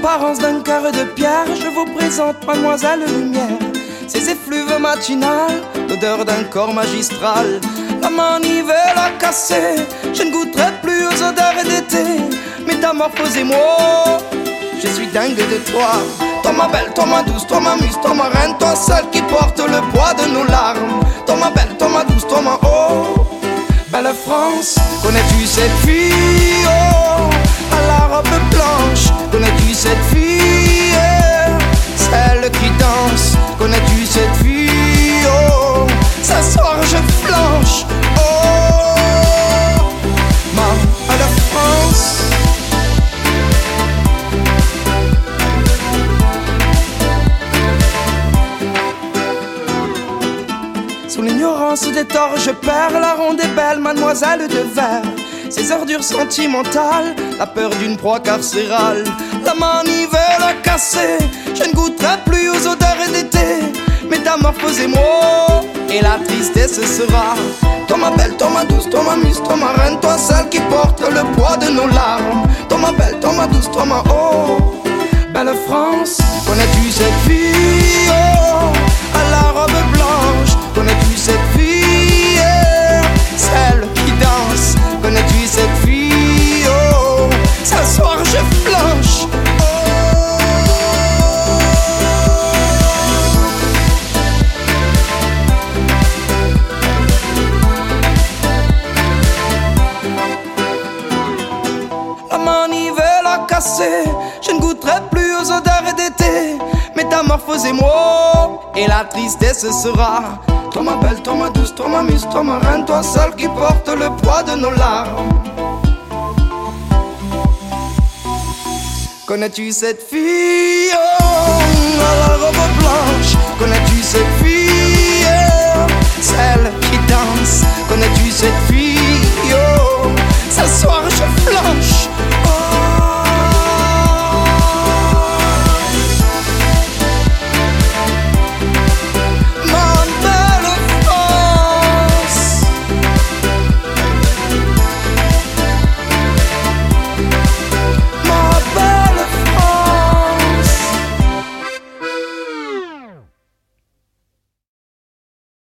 l'apparence d'un cœur de pierre, je vous présente Mademoiselle Lumière. Ses effluves matinales, l'odeur d'un corps magistral. La manivelle a cassé, je ne goûterai plus aux odeurs d'été. Métamorphosez-moi, je suis dingue de toi. Toi ma belle, toi ma douce, toi ma muse, toi ma reine, toi seule qui porte le poids de nos larmes. Toi ma belle, toi ma douce, toi ma oh. Belle France, connais-tu cette fille oh, à la robe blanche? Connais-tu cette fille, celle qui danse? Connais-tu cette fille oh, ce soir je flanche oh, ma belle France. Sous l'ignorance des torts, je perds la ronde et belle mademoiselle de verre. Ses ordures sentimentales, la peur d'une proie carcérale. La manivelle a cassé, je ne goûterai plus aux odeurs d'été. Métamorphosez-moi, et la tristesse sera. Toi ma belle, toi ma douce, toi ma muse, toi ma reine, toi celle qui porte le poids de nos larmes. Toi ma belle, toi ma douce, toi ma oh. Belle France, connais-tu cette fille oh, à la robe blanche? Connais-tu cette fille, celle qui danse? Connais-tu cette fille, oh, ce soir je flanche oh. La manivelle a cassé, je ne goûterai plus aux odeurs d'été. Métamorphosez-moi, et la tristesse sera. Toi ma belle, toi ma douce, toi ma muse, toi ma reine, toi seule qui porte le poids de nos larmes. Connais-tu cette fille oh?